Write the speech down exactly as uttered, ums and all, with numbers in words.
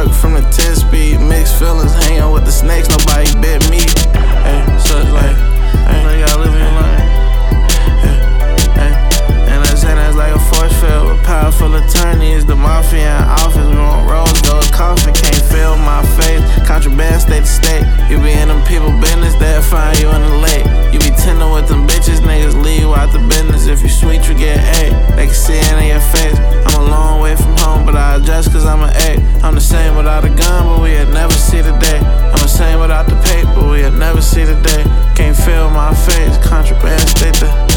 work from the ten speed. Mixed feelings, hanging with the snakes, nobody bit me. Hey, so it's like, hey, you gotta live in your life. Hey, hey. And I say that's like a force field with powerful attorneys. The mafia in office, we want rose gold coffin. Can't feel my face, contraband state to state. You be in them people business, they'll find you in the lake. You be tender with them bitches, niggas leave you out the business. If you sweet, you get A. They can see it in your face. I'm a long way from home, but I adjust cause I'm an A. I'm the same without a gun, but we'll never see the day. I'm the same without the paper, we'll never see the day. Can't feel my face, contraband state to